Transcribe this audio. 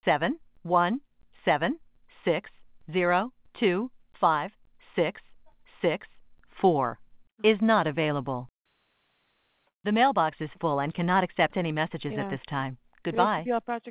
717-602-5664 is not available. The mailbox is full and cannot accept any messages at Yeah. this time. Grace, Goodbye. your project